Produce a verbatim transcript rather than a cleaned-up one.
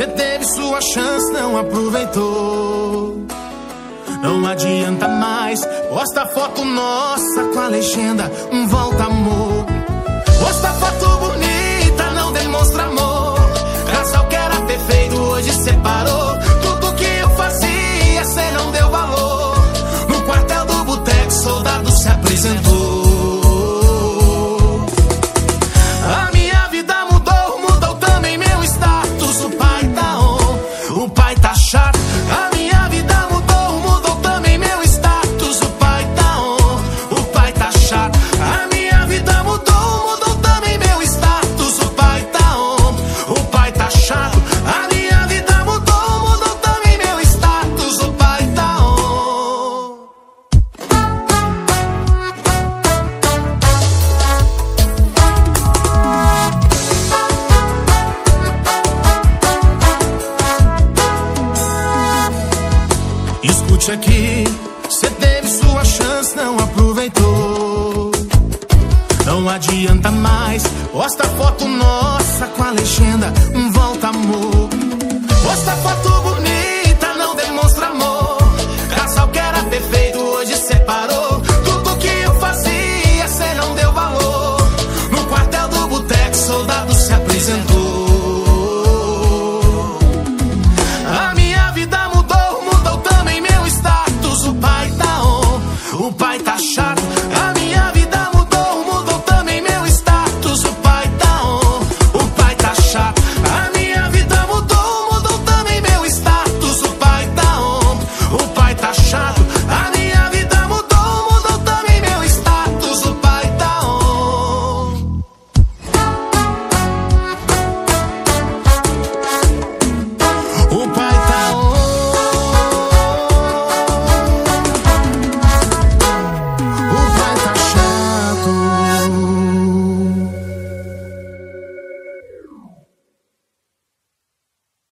cê teve sua chance, não aproveitou. Não adianta mais, posta foto nossa com a legenda um volta amor. Posta foto bonita, não demonstra amor. Casal que era perfeito, hoje separou. Tudo que eu fazia, cê não deu valor. No quartel do boteco, soldado se apresentou. A minha vida mudou, mudou também meu status. O pai tá on, o pai tá chato. A minha vida mudou, mudou também meu status. O pai tá on, o pai tá chato. A minha vida mudou, mudou também meu status. O pai tá on, o pai tá chato. A minha vida mudou, mudou também meu status. O pai tá on. Escute aqui, cê teve sua chance, não aproveitou. Não adianta mais, posta foto nossa com a legenda um volta amor.